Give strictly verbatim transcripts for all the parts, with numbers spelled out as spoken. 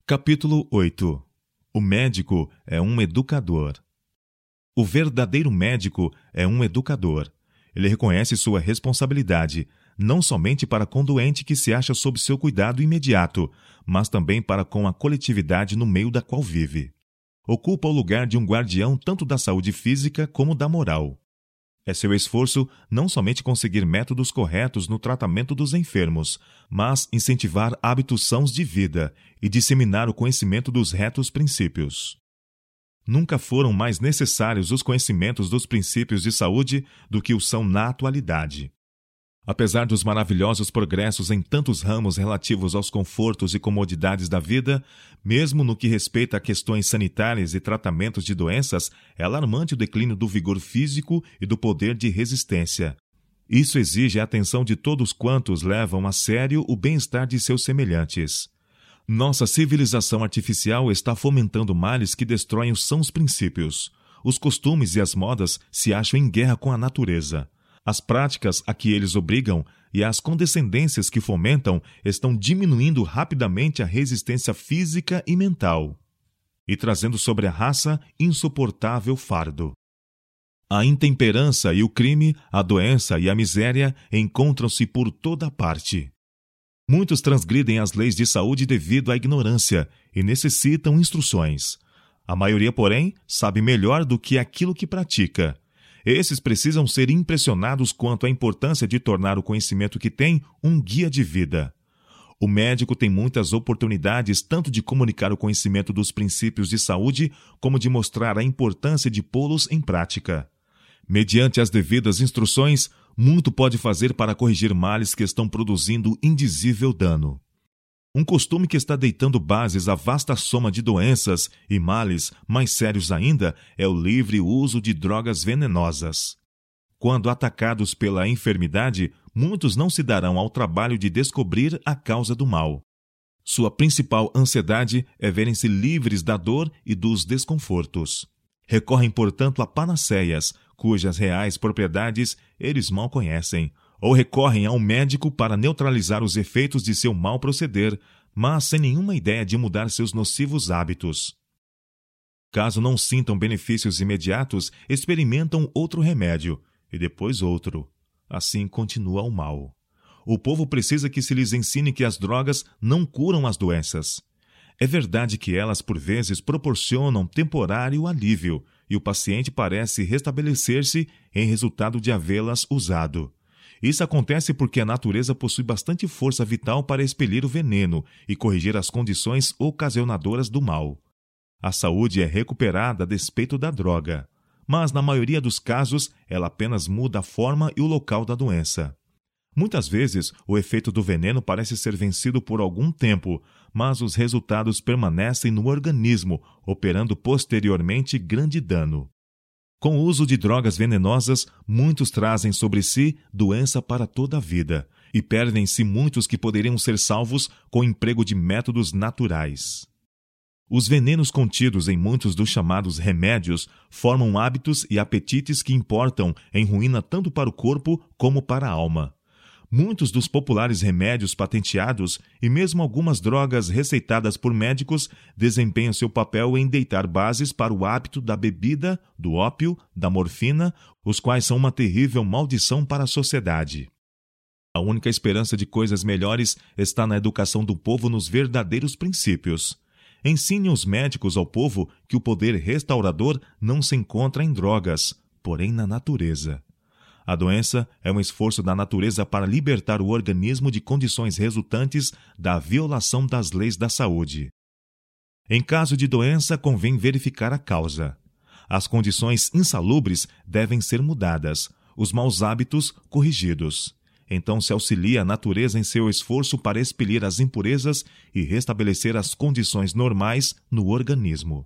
Capítulo oito. O médico é um educador. O verdadeiro médico é um educador. Ele reconhece sua responsabilidade, não somente para com o doente que se acha sob seu cuidado imediato, mas também para com a coletividade no meio da qual vive. Ocupa o lugar de um guardião tanto da saúde física como da moral. É seu esforço não somente conseguir métodos corretos no tratamento dos enfermos, mas incentivar hábitos sãos de vida e disseminar o conhecimento dos retos princípios. Nunca foram mais necessários os conhecimentos dos princípios de saúde do que o são na atualidade. Apesar dos maravilhosos progressos em tantos ramos relativos aos confortos e comodidades da vida, mesmo no que respeita a questões sanitárias e tratamentos de doenças, é alarmante o declínio do vigor físico e do poder de resistência. Isso exige a atenção de todos quantos levam a sério o bem-estar de seus semelhantes. Nossa civilização artificial está fomentando males que destroem os sãos princípios. Os costumes e as modas se acham em guerra com a natureza. As práticas a que eles obrigam e as condescendências que fomentam estão diminuindo rapidamente a resistência física e mental e trazendo sobre a raça insuportável fardo. A intemperança e o crime, a doença e a miséria encontram-se por toda parte. Muitos transgridem as leis de saúde devido à ignorância e necessitam instruções. A maioria, porém, sabe melhor do que aquilo que pratica. Esses precisam ser impressionados quanto à importância de tornar o conhecimento que tem um guia de vida. O médico tem muitas oportunidades tanto de comunicar o conhecimento dos princípios de saúde como de mostrar a importância de pô-los em prática. Mediante as devidas instruções, muito pode fazer para corrigir males que estão produzindo indizível dano. Um costume que está deitando bases à vasta soma de doenças e males mais sérios ainda é o livre uso de drogas venenosas. Quando atacados pela enfermidade, muitos não se darão ao trabalho de descobrir a causa do mal. Sua principal ansiedade é verem-se livres da dor e dos desconfortos. Recorrem, portanto, a panaceias, cujas reais propriedades eles mal conhecem, ou recorrem a um médico para neutralizar os efeitos de seu mau proceder, mas sem nenhuma ideia de mudar seus nocivos hábitos. Caso não sintam benefícios imediatos, experimentam outro remédio, e depois outro. Assim continua o mal. O povo precisa que se lhes ensine que as drogas não curam as doenças. É verdade que elas, por vezes, proporcionam temporário alívio, e o paciente parece restabelecer-se em resultado de havê-las usado. Isso acontece porque a natureza possui bastante força vital para expelir o veneno e corrigir as condições ocasionadoras do mal. A saúde é recuperada a despeito da droga, mas na maioria dos casos ela apenas muda a forma e o local da doença. Muitas vezes o efeito do veneno parece ser vencido por algum tempo, mas os resultados permanecem no organismo, operando posteriormente grande dano. Com o uso de drogas venenosas, muitos trazem sobre si doença para toda a vida, e perdem-se muitos que poderiam ser salvos com o emprego de métodos naturais. Os venenos contidos em muitos dos chamados remédios formam hábitos e apetites que importam em ruína tanto para o corpo como para a alma. Muitos dos populares remédios patenteados e mesmo algumas drogas receitadas por médicos desempenham seu papel em deitar bases para o hábito da bebida, do ópio, da morfina, os quais são uma terrível maldição para a sociedade. A única esperança de coisas melhores está na educação do povo nos verdadeiros princípios. Ensine os médicos ao povo que o poder restaurador não se encontra em drogas, porém na natureza. A doença é um esforço da natureza para libertar o organismo de condições resultantes da violação das leis da saúde. Em caso de doença, convém verificar a causa. As condições insalubres devem ser mudadas, os maus hábitos corrigidos. Então se auxilia a natureza em seu esforço para expelir as impurezas e restabelecer as condições normais no organismo.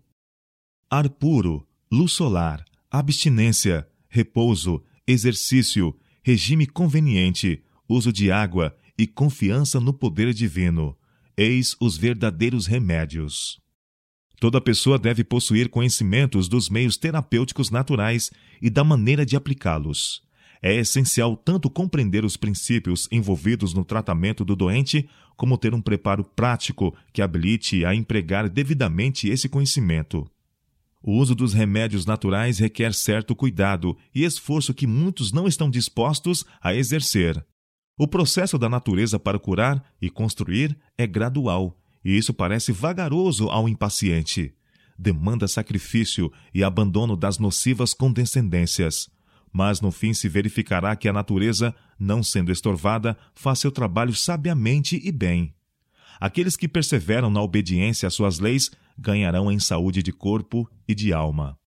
Ar puro, luz solar, abstinência, repouso, exercício, regime conveniente, uso de água e confiança no poder divino. Eis os verdadeiros remédios. Toda pessoa deve possuir conhecimentos dos meios terapêuticos naturais e da maneira de aplicá-los. É essencial tanto compreender os princípios envolvidos no tratamento do doente, como ter um preparo prático que habilite a empregar devidamente esse conhecimento. O uso dos remédios naturais requer certo cuidado e esforço que muitos não estão dispostos a exercer. O processo da natureza para curar e construir é gradual, e isso parece vagaroso ao impaciente. Demanda sacrifício e abandono das nocivas condescendências. Mas no fim se verificará que a natureza, não sendo estorvada, faz seu trabalho sabiamente e bem. Aqueles que perseveram na obediência às suas leis ganharão em saúde de corpo e de alma.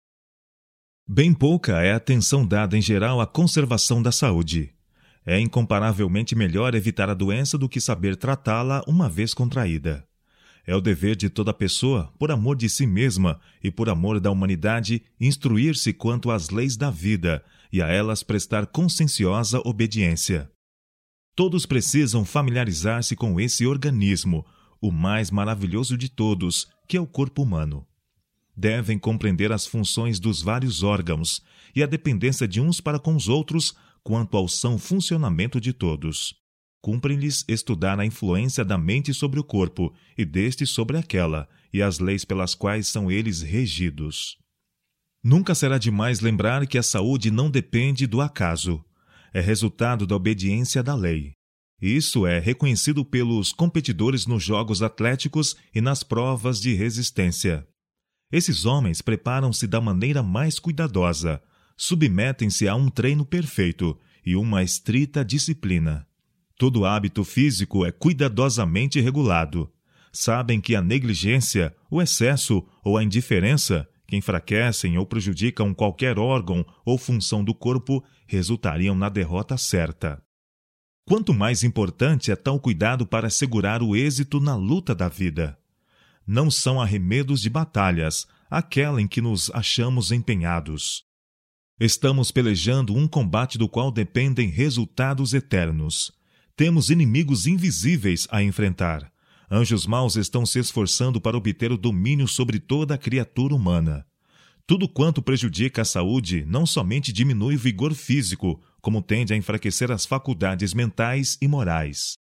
Bem pouca é a atenção dada em geral à conservação da saúde. É incomparavelmente melhor evitar a doença do que saber tratá-la uma vez contraída. É o dever de toda pessoa, por amor de si mesma e por amor da humanidade, instruir-se quanto às leis da vida e a elas prestar conscienciosa obediência. Todos precisam familiarizar-se com esse organismo, o mais maravilhoso de todos, que é o corpo humano. Devem compreender as funções dos vários órgãos e a dependência de uns para com os outros quanto ao são funcionamento de todos. Cumpre-lhes estudar a influência da mente sobre o corpo e deste sobre aquela, e as leis pelas quais são eles regidos. Nunca será demais lembrar que a saúde não depende do acaso. É resultado da obediência da lei. Isso é reconhecido pelos competidores nos jogos atléticos e nas provas de resistência. Esses homens preparam-se da maneira mais cuidadosa, submetem-se a um treino perfeito e uma estrita disciplina. Todo hábito físico é cuidadosamente regulado. Sabem que a negligência, o excesso ou a indiferença, que enfraquecem ou prejudicam qualquer órgão ou função do corpo, resultariam na derrota certa. Quanto mais importante é tal cuidado para assegurar o êxito na luta da vida. Não são arremedos de batalhas, aquela em que nos achamos empenhados. Estamos pelejando um combate do qual dependem resultados eternos. Temos inimigos invisíveis a enfrentar. Anjos maus estão se esforçando para obter o domínio sobre toda a criatura humana. Tudo quanto prejudica a saúde não somente diminui o vigor físico, como tende a enfraquecer as faculdades mentais e morais.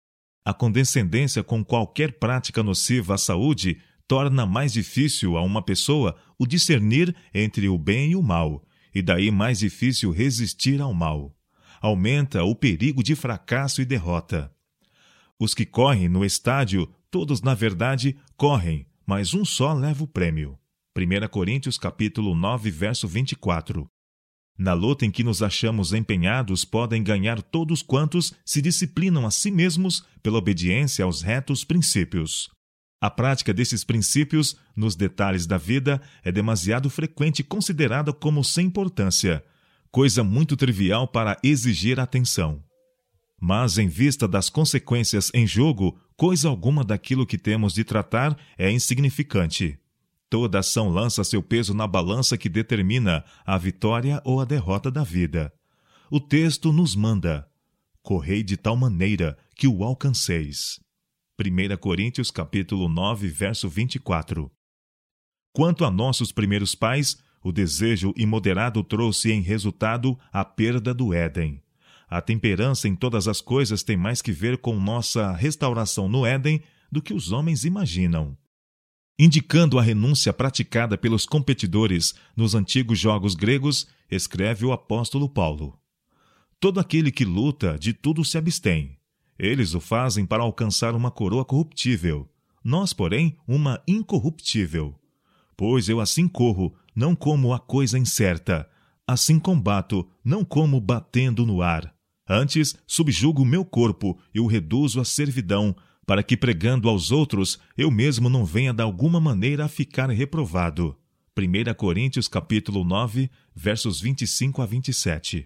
A condescendência com qualquer prática nociva à saúde torna mais difícil a uma pessoa o discernir entre o bem e o mal, e daí mais difícil resistir ao mal. Aumenta o perigo de fracasso e derrota. Os que correm no estádio, todos na verdade correm, mas um só leva o prêmio. primeira Coríntios capítulo nove, verso vinte e quatro. Na luta em que nos achamos empenhados, podem ganhar todos quantos se disciplinam a si mesmos pela obediência aos retos princípios. A prática desses princípios, nos detalhes da vida, é demasiado frequente e considerada como sem importância, coisa muito trivial para exigir atenção. Mas, em vista das consequências em jogo, coisa alguma daquilo que temos de tratar é insignificante. Toda ação lança seu peso na balança que determina a vitória ou a derrota da vida. O texto nos manda: correi de tal maneira que o alcanceis. primeira Coríntios capítulo nove, verso vinte e quatro. Quanto a nossos primeiros pais, o desejo imoderado trouxe em resultado a perda do Éden. A temperança em todas as coisas tem mais que ver com nossa restauração no Éden do que os homens imaginam. Indicando a renúncia praticada pelos competidores nos antigos jogos gregos, escreve o apóstolo Paulo: todo aquele que luta, de tudo se abstém. Eles o fazem para alcançar uma coroa corruptível, nós, porém, uma incorruptível. Pois eu assim corro, não como a coisa incerta, assim combato, não como batendo no ar. Antes, subjugo o meu corpo e o reduzo à servidão, para que, pregando aos outros, eu mesmo não venha de alguma maneira a ficar reprovado. primeira Coríntios capítulo nove, versos vinte e cinco a vinte e sete.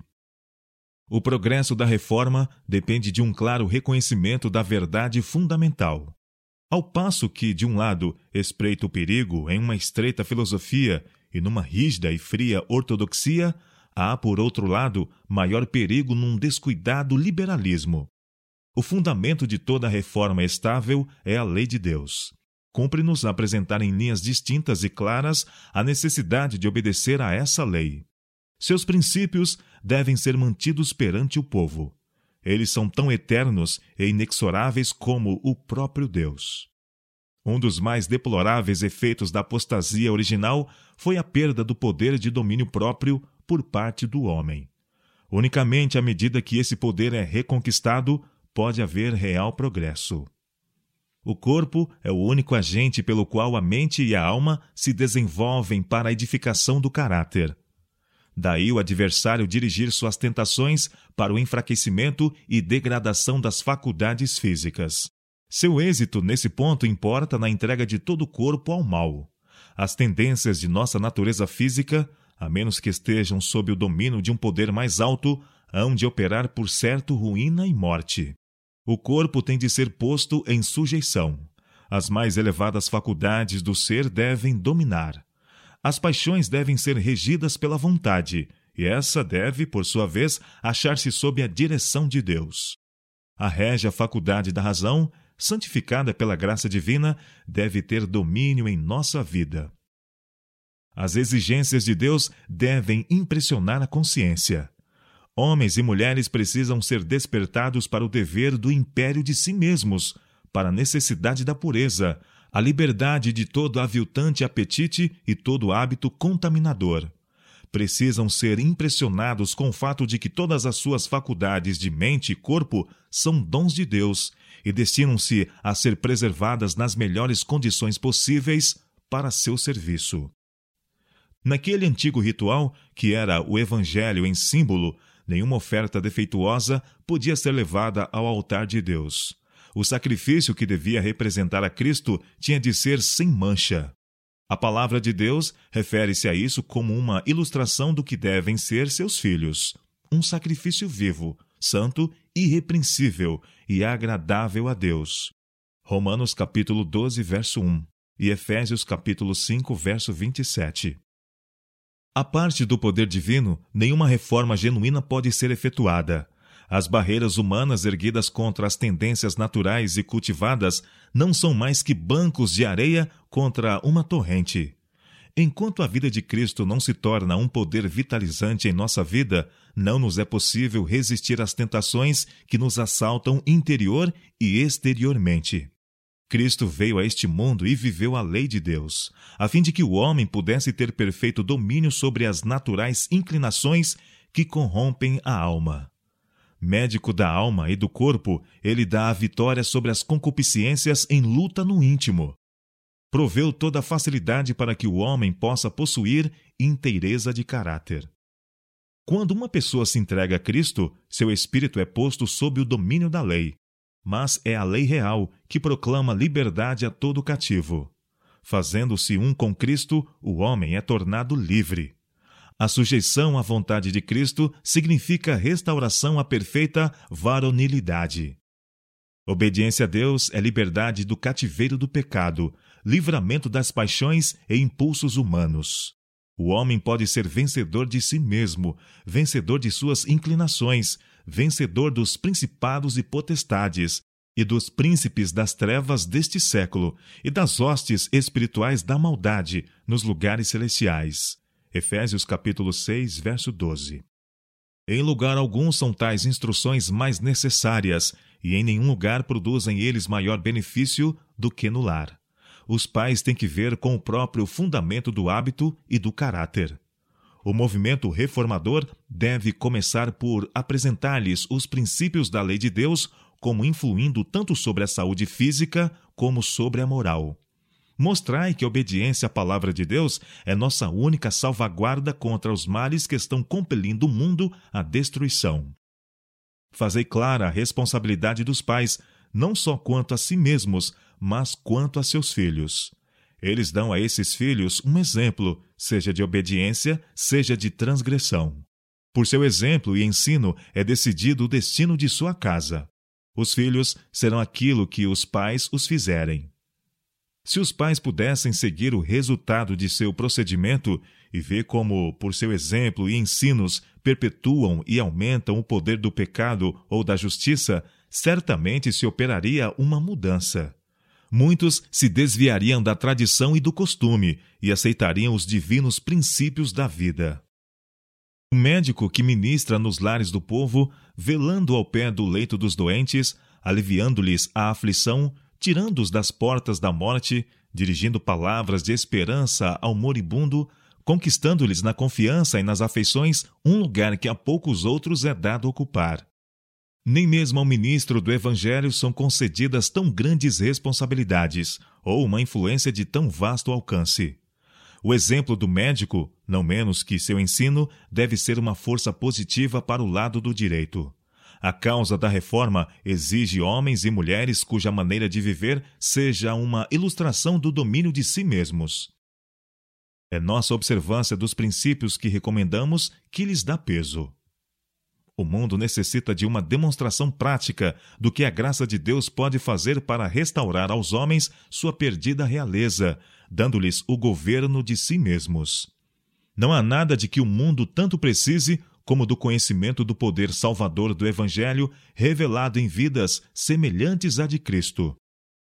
O progresso da reforma depende de um claro reconhecimento da verdade fundamental. Ao passo que, de um lado, espreita o perigo em uma estreita filosofia e numa rígida e fria ortodoxia, há, por outro lado, maior perigo num descuidado liberalismo. O fundamento de toda reforma estável é a lei de Deus. Cumpre-nos apresentar em linhas distintas e claras a necessidade de obedecer a essa lei. Seus princípios devem ser mantidos perante o povo. Eles são tão eternos e inexoráveis como o próprio Deus. Um dos mais deploráveis efeitos da apostasia original foi a perda do poder de domínio próprio por parte do homem. Unicamente à medida que esse poder é reconquistado, pode haver real progresso. O corpo é o único agente pelo qual a mente e a alma se desenvolvem para a edificação do caráter. Daí o adversário dirigir suas tentações para o enfraquecimento e degradação das faculdades físicas. Seu êxito nesse ponto importa na entrega de todo o corpo ao mal. As tendências de nossa natureza física, a menos que estejam sob o domínio de um poder mais alto, hão de operar por certo ruína e morte. O corpo tem de ser posto em sujeição. As mais elevadas faculdades do ser devem dominar. As paixões devem ser regidas pela vontade, e essa deve, por sua vez, achar-se sob a direção de Deus. A régia faculdade da razão, santificada pela graça divina, deve ter domínio em nossa vida. As exigências de Deus devem impressionar a consciência. Homens e mulheres precisam ser despertados para o dever do império de si mesmos, para a necessidade da pureza, a liberdade de todo aviltante apetite e todo hábito contaminador. Precisam ser impressionados com o fato de que todas as suas faculdades de mente e corpo são dons de Deus e destinam-se a ser preservadas nas melhores condições possíveis para seu serviço. Naquele antigo ritual, que era o evangelho em símbolo, nenhuma oferta defeituosa podia ser levada ao altar de Deus. O sacrifício que devia representar a Cristo tinha de ser sem mancha. A palavra de Deus refere-se a isso como uma ilustração do que devem ser seus filhos. Um sacrifício vivo, santo, irrepreensível e agradável a Deus. Romanos capítulo doze, verso um e Efésios capítulo cinco, verso vinte e sete. À parte do poder divino, nenhuma reforma genuína pode ser efetuada. As barreiras humanas erguidas contra as tendências naturais e cultivadas não são mais que bancos de areia contra uma torrente. Enquanto a vida de Cristo não se torna um poder vitalizante em nossa vida, não nos é possível resistir às tentações que nos assaltam interior e exteriormente. Cristo veio a este mundo e viveu a lei de Deus, a fim de que o homem pudesse ter perfeito domínio sobre as naturais inclinações que corrompem a alma. Médico da alma e do corpo, ele dá a vitória sobre as concupiscências em luta no íntimo. Proveu toda a facilidade para que o homem possa possuir inteireza de caráter. Quando uma pessoa se entrega a Cristo, seu espírito é posto sob o domínio da lei. Mas é a lei real que proclama liberdade a todo cativo. Fazendo-se um com Cristo, o homem é tornado livre. A sujeição à vontade de Cristo significa restauração à perfeita varonilidade. Obediência a Deus é liberdade do cativeiro do pecado, livramento das paixões e impulsos humanos. O homem pode ser vencedor de si mesmo, vencedor de suas inclinações, vencedor dos principados e potestades, e dos príncipes das trevas deste século, e das hostes espirituais da maldade nos lugares celestiais. Efésios capítulo seis, verso doze. Em lugar algum são tais instruções mais necessárias, e em nenhum lugar produzem eles maior benefício do que no lar. Os pais têm que ver com o próprio fundamento do hábito e do caráter. O movimento reformador deve começar por apresentar-lhes os princípios da lei de Deus como influindo tanto sobre a saúde física como sobre a moral. Mostrai que a obediência à palavra de Deus é nossa única salvaguarda contra os males que estão compelindo o mundo à destruição. Fazei clara a responsabilidade dos pais, não só quanto a si mesmos, mas quanto a seus filhos. Eles dão a esses filhos um exemplo, seja de obediência, seja de transgressão. Por seu exemplo e ensino é decidido o destino de sua casa. Os filhos serão aquilo que os pais os fizerem. Se os pais pudessem seguir o resultado de seu procedimento e ver como, por seu exemplo e ensinos, perpetuam e aumentam o poder do pecado ou da justiça, certamente se operaria uma mudança. Muitos se desviariam da tradição e do costume e aceitariam os divinos princípios da vida. O médico que ministra nos lares do povo, velando ao pé do leito dos doentes, aliviando-lhes a aflição, tirando-os das portas da morte, dirigindo palavras de esperança ao moribundo, conquistando-lhes na confiança e nas afeições um lugar que a poucos outros é dado ocupar. Nem mesmo ao ministro do Evangelho são concedidas tão grandes responsabilidades ou uma influência de tão vasto alcance. O exemplo do médico, não menos que seu ensino, deve ser uma força positiva para o lado do direito. A causa da reforma exige homens e mulheres cuja maneira de viver seja uma ilustração do domínio de si mesmos. É nossa observância dos princípios que recomendamos que lhes dá peso. O mundo necessita de uma demonstração prática do que a graça de Deus pode fazer para restaurar aos homens sua perdida realeza, dando-lhes o governo de si mesmos. Não há nada de que o mundo tanto precise como do conhecimento do poder salvador do Evangelho revelado em vidas semelhantes à de Cristo.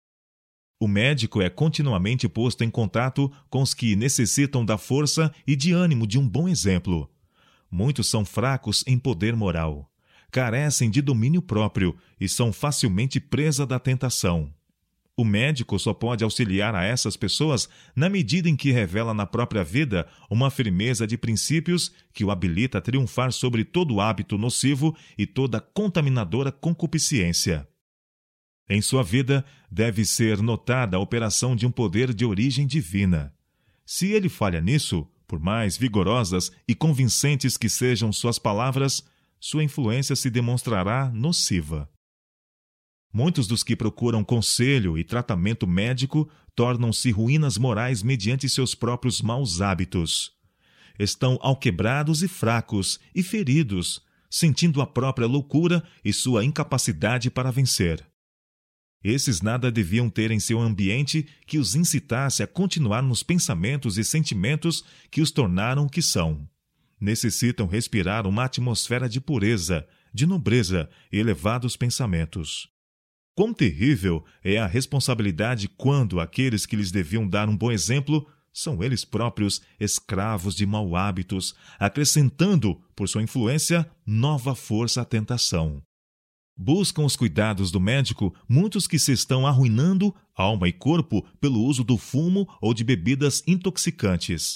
O médico é continuamente posto em contato com os que necessitam da força e de ânimo de um bom exemplo. Muitos são fracos em poder moral, carecem de domínio próprio e são facilmente presa da tentação. O médico só pode auxiliar a essas pessoas na medida em que revela na própria vida uma firmeza de princípios que o habilita a triunfar sobre todo hábito nocivo e toda contaminadora concupiscência. Em sua vida, deve ser notada a operação de um poder de origem divina. Se ele falha nisso, por mais vigorosas e convincentes que sejam suas palavras, sua influência se demonstrará nociva. Muitos dos que procuram conselho e tratamento médico tornam-se ruínas morais mediante seus próprios maus hábitos. Estão alquebrados e fracos e feridos, sentindo a própria loucura e sua incapacidade para vencer. Esses nada deviam ter em seu ambiente que os incitasse a continuar nos pensamentos e sentimentos que os tornaram o que são. Necessitam respirar uma atmosfera de pureza, de nobreza e elevados pensamentos. Quão terrível é a responsabilidade quando aqueles que lhes deviam dar um bom exemplo são eles próprios escravos de mau hábitos, acrescentando, por sua influência, nova força à tentação. Buscam os cuidados do médico muitos que se estão arruinando, alma e corpo, pelo uso do fumo ou de bebidas intoxicantes.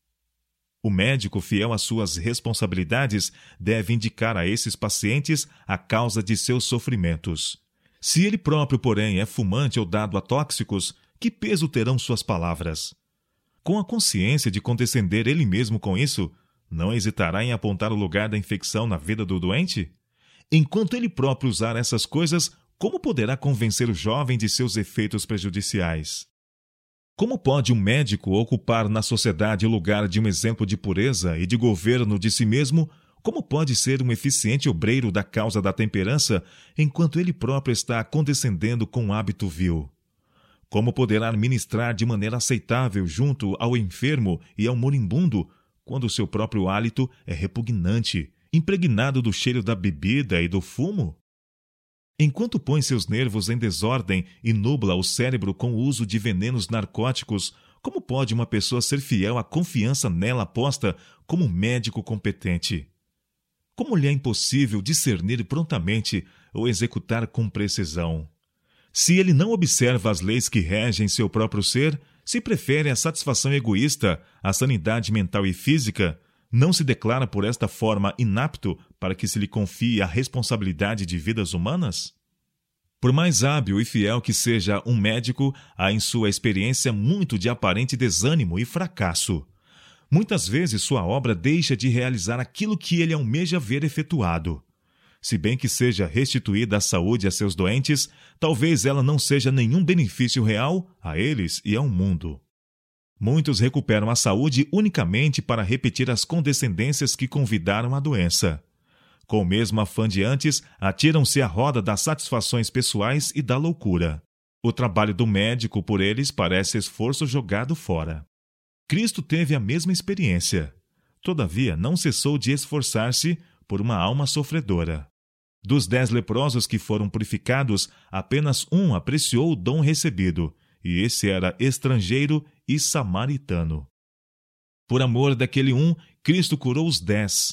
O médico, fiel às suas responsabilidades, deve indicar a esses pacientes a causa de seus sofrimentos. Se ele próprio, porém, é fumante ou dado a tóxicos, que peso terão suas palavras? Com a consciência de condescender ele mesmo com isso, não hesitará em apontar o lugar da infecção na vida do doente? Enquanto ele próprio usar essas coisas, como poderá convencer o jovem de seus efeitos prejudiciais? Como pode um médico ocupar na sociedade o lugar de um exemplo de pureza e de governo de si mesmo? Como pode ser um eficiente obreiro da causa da temperança, enquanto ele próprio está condescendendo com um hábito vil? Como poderá ministrar de maneira aceitável junto ao enfermo e ao moribundo, quando o seu próprio hálito é repugnante, impregnado do cheiro da bebida e do fumo? Enquanto põe seus nervos em desordem e nubla o cérebro com o uso de venenos narcóticos, como pode uma pessoa ser fiel à confiança nela posta como um médico competente? Como lhe é impossível discernir prontamente ou executar com precisão? Se ele não observa as leis que regem seu próprio ser, se prefere a satisfação egoísta à sanidade mental e física, não se declara por esta forma inapto para que se lhe confie a responsabilidade de vidas humanas? Por mais hábil e fiel que seja um médico, há em sua experiência muito de aparente desânimo e fracasso. Muitas vezes sua obra deixa de realizar aquilo que ele almeja ver efetuado. Se bem que seja restituída a saúde a seus doentes, talvez ela não seja nenhum benefício real a eles e ao mundo. Muitos recuperam a saúde unicamente para repetir as condescendências que convidaram à doença. Com o mesmo afã de antes, atiram-se à roda das satisfações pessoais e da loucura. O trabalho do médico por eles parece esforço jogado fora. Cristo teve a mesma experiência. Todavia, não cessou de esforçar-se por uma alma sofredora. Dos dez leprosos que foram purificados, apenas um apreciou o dom recebido, e esse era estrangeiro e samaritano. Por amor daquele um, Cristo curou os dez.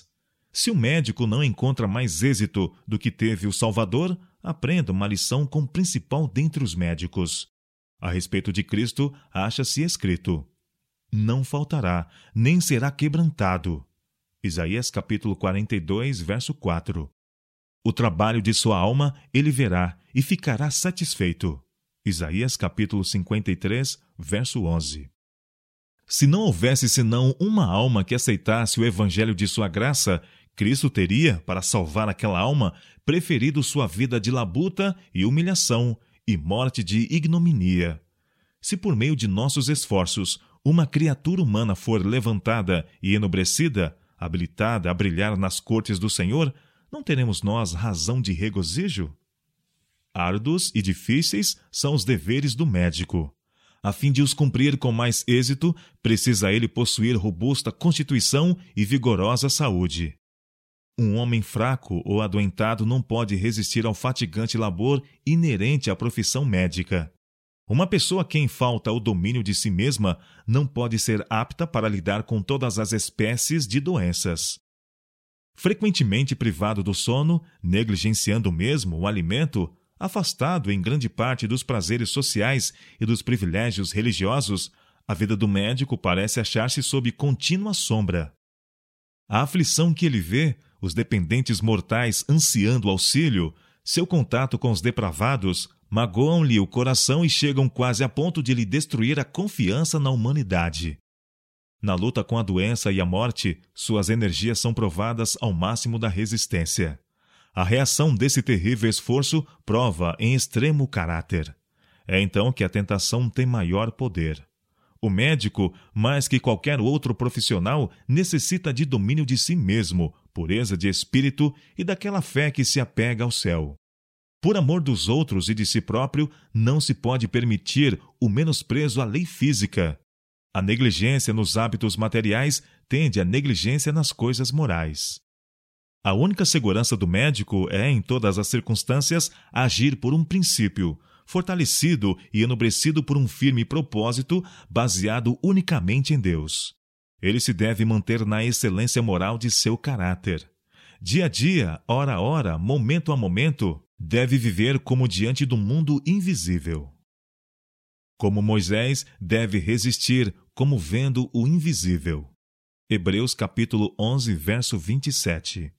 Se o médico não encontra mais êxito do que teve o Salvador, aprenda uma lição com o principal dentre os médicos. A respeito de Cristo, acha-se escrito: não faltará, nem será quebrantado. Isaías capítulo quarenta e dois, verso quatro. O trabalho de sua alma ele verá e ficará satisfeito. Isaías capítulo cinquenta e três, verso onze. Se não houvesse senão uma alma que aceitasse o evangelho de sua graça, Cristo teria, para salvar aquela alma, preferido sua vida de labuta e humilhação e morte de ignominia. Se por meio de nossos esforços uma criatura humana for levantada e enobrecida, habilitada a brilhar nas cortes do Senhor, não teremos nós razão de regozijo? Árduos e difíceis são os deveres do médico. A fim de os cumprir com mais êxito, precisa ele possuir robusta constituição e vigorosa saúde. Um homem fraco ou adoentado não pode resistir ao fatigante labor inerente à profissão médica. Uma pessoa a quem falta o domínio de si mesma não pode ser apta para lidar com todas as espécies de doenças. Frequentemente privado do sono, negligenciando mesmo o alimento, afastado em grande parte dos prazeres sociais e dos privilégios religiosos, a vida do médico parece achar-se sob contínua sombra. A aflição que ele vê, os dependentes mortais ansiando auxílio, seu contato com os depravados, magoam-lhe o coração e chegam quase a ponto de lhe destruir a confiança na humanidade. Na luta com a doença e a morte, suas energias são provadas ao máximo da resistência. A reação desse terrível esforço prova em extremo o caráter. É então que a tentação tem maior poder. O médico, mais que qualquer outro profissional, necessita de domínio de si mesmo, pureza de espírito e daquela fé que se apega ao céu. Por amor dos outros e de si próprio, não se pode permitir o menosprezo à lei física. A negligência nos hábitos materiais tende à negligência nas coisas morais. A única segurança do médico é, em todas as circunstâncias, agir por um princípio, fortalecido e enobrecido por um firme propósito, baseado unicamente em Deus. Ele se deve manter na excelência moral de seu caráter. Dia a dia, hora a hora, momento a momento, deve viver como diante do mundo invisível. Como Moisés, deve resistir como vendo o invisível. Hebreus capítulo onze, verso vinte e sete.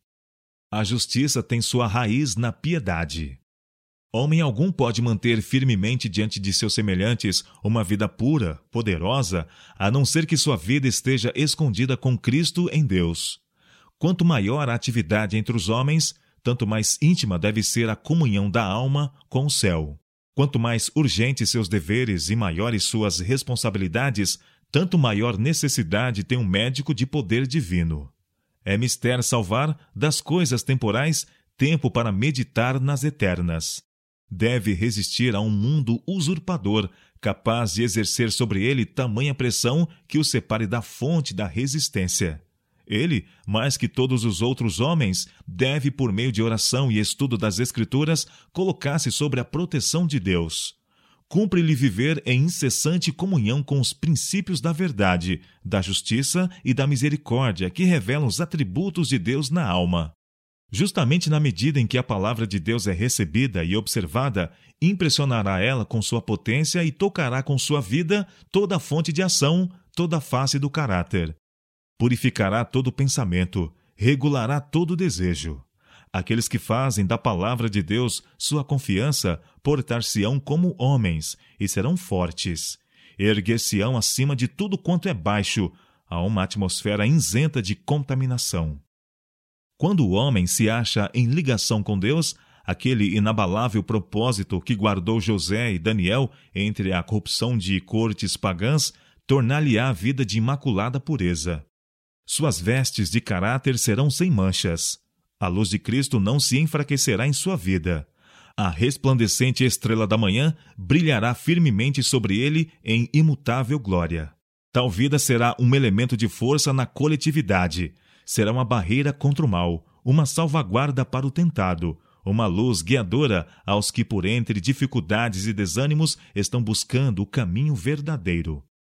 A justiça tem sua raiz na piedade. Homem algum pode manter firmemente diante de seus semelhantes uma vida pura, poderosa, a não ser que sua vida esteja escondida com Cristo em Deus. Quanto maior a atividade entre os homens, tanto mais íntima deve ser a comunhão da alma com o céu. Quanto mais urgentes seus deveres e maiores suas responsabilidades, tanto maior necessidade tem um médico de poder divino. É mister salvar das coisas temporais tempo para meditar nas eternas. Deve resistir a um mundo usurpador, capaz de exercer sobre ele tamanha pressão que o separe da fonte da resistência. Ele, mais que todos os outros homens, deve, por meio de oração e estudo das Escrituras, colocar-se sobre a proteção de Deus. Cumpre-lhe viver em incessante comunhão com os princípios da verdade, da justiça e da misericórdia que revelam os atributos de Deus na alma. Justamente na medida em que a palavra de Deus é recebida e observada, impressionará ela com sua potência e tocará com sua vida toda a fonte de ação, toda a face do caráter. Purificará todo o pensamento, regulará todo o desejo. Aqueles que fazem da palavra de Deus sua confiança portar-se-ão como homens e serão fortes. Erguer-se-ão acima de tudo quanto é baixo, a uma atmosfera isenta de contaminação. Quando o homem se acha em ligação com Deus, aquele inabalável propósito que guardou José e Daniel entre a corrupção de cortes pagãs, tornar-lhe-á a vida de imaculada pureza. Suas vestes de caráter serão sem manchas. A luz de Cristo não se enfraquecerá em sua vida. A resplandecente estrela da manhã brilhará firmemente sobre ele em imutável glória. Tal vida será um elemento de força na coletividade. Será uma barreira contra o mal, uma salvaguarda para o tentado, uma luz guiadora aos que por entre dificuldades e desânimos estão buscando o caminho verdadeiro.